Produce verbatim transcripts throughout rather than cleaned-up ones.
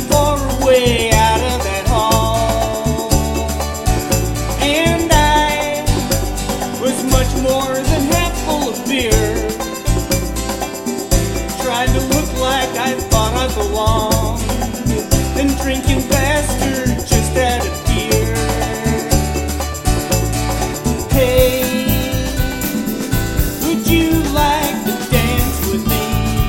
for her way out of that hall. And I was much more than half full of beer, trying to look like I thought I belonged, and drinking faster just out of fear. Hey, would you like to dance with me?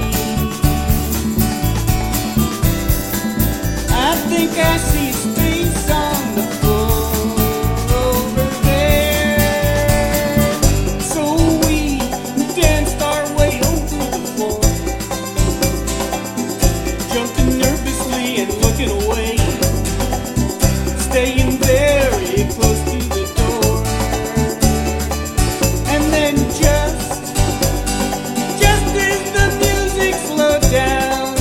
I think I see his face on the floor over there. So we danced our way over the floor, jumping nervously and looking away, staying very close to the door. And then just, just as the music slowed down,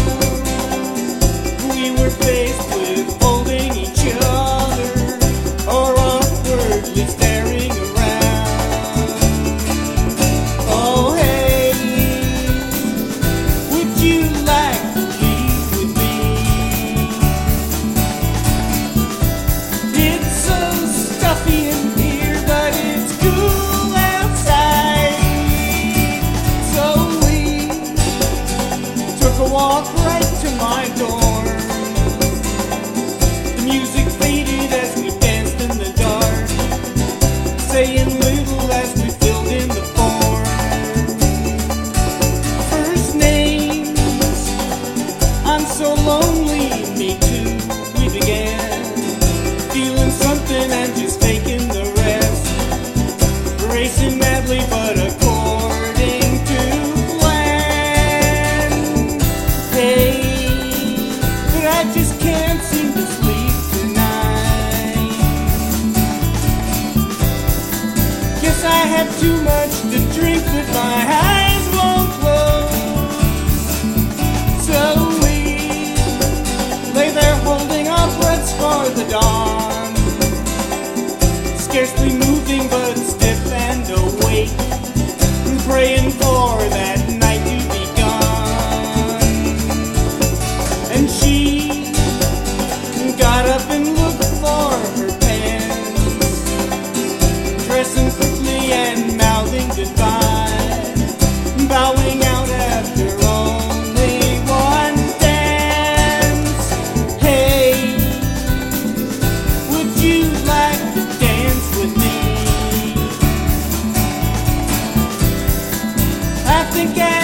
we were faced with holding each other or awkwardly staring around. Oh hey, would you like to leave with me? It's so stuffy in here, but it's cool outside. So we took a walk right to my dorm. The music faded as we danced in the dark, saying little as we filled in the form. First names, I'm so lonely, me too, we began, feeling something and just taking the rest, racing madly but according to plan. Hey, but I just can't seem to sleep tonight. Guess I had too much to drink, but my eyes won't close. So we lay there holding our breaths for the dawn, scarcely moving but stiff and awake, praying for that night to be gone. And she got up and looked for her pants, dressing quickly and mouthing goodbye, bowing out after only one dance. Hey, would you like to dance with me? I think I